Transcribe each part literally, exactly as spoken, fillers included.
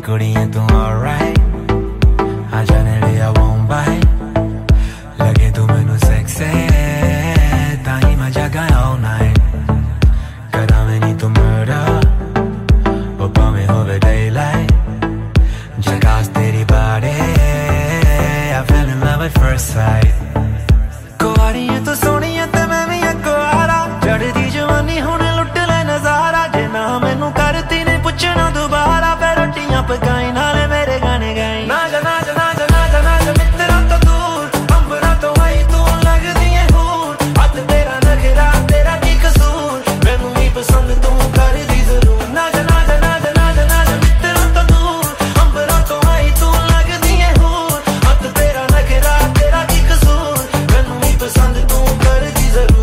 कुड़ियां तू alright आ जाने लिया won't bite लगे तू मैनू sexy ताही मैं जागा all night करा मैं नी तू murder वो पावे होवे daylight जगास तेरी body I fell in love at first sight कुआरियां तू सोनियां ते मैं भी कुआरा चढ़दी जवानी हुण लुट ले नजारा जे ना मैनू करती ने पुछना दोबारा फिर रोटियां पकाई नाले मेरे गाने गाई ना जा ना जा ना जा ना जा ना जा मित्रा तो दूर अंबरा तो आई तू लगदी है हूर हथ तेरा नखरा तेरा की कसूर मैनू ही पसंद तू कर दी जरूर ना जा ना जा ना जा ना जा ना जा मित्रा तो दूर अंबरा तो आई तू लगदी है हूर हथ तेरा नखरा तेरा की कसूर मैनू ही पसंद तू कर दी जरूर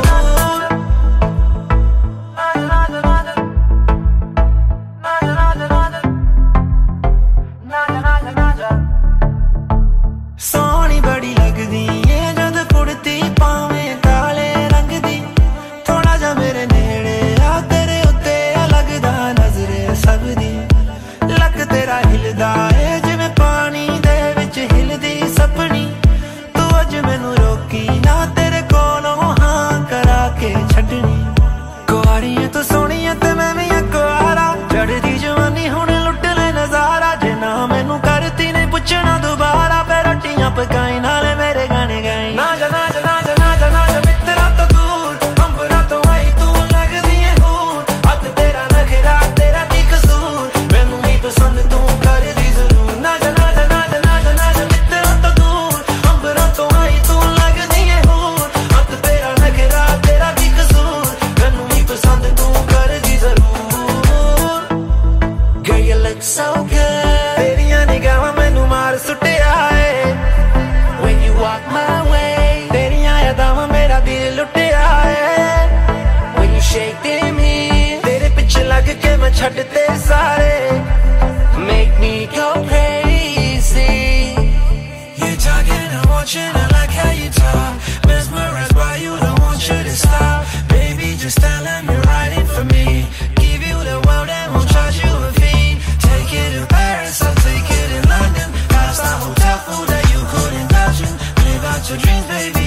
सोहनी बड़ी लगदी है जद कुड़ती पावे काले रंग दी थोड़ा जा मेरे नेड़े आ तेरे उत्ते लगदा नजरे सब दी लक तेरा हिलदा है जिवें पानी दे विच हिलदी सपनी तू अज मैनू रोकी ना तेरे कोलों हां करा के छड्डनी कुआरियां तू सोहनियां ते मैं भी कुआरा चढ़दी जवानी हुण लुट ले नजारा जे ना मैनू करती ने पुछना दोबारा फिर रोटियां पकाई नाले मेरे गाने गाई ना जा ना जा ना जा ना जा ना जा मित्रा तो दूर अंबरा तो आई तू लगदी है हूर हथ तेरा नखरा तेरा की कसूर मैनू ही पसंद तू कर दी जरूर ना जा ना जा ना जा ना जा ना जा मित्रा तो दूर अंबरा तो आई तू लगदी है हूर हथ तेरा नखरा तेरा की कसूर मैनू ही पसंद तू कर दी जरूर Girl you look so good तेरियां निगाहां मैनू मार सुटिया है When you walk my way तेरियां यादां मेरा दिल लुटिया है When you shake me तेरे पिछे लग के मैं छड्डते सारे Make me go crazy You're talking and watching I like how you talk Mesmerized by you don't want you to stop Baby just telling me right in for me Give you the world and won't charge you a fee Take it to Paris I'll take it in London Five-star hotel food that you couldn't imagine Live out your dreams baby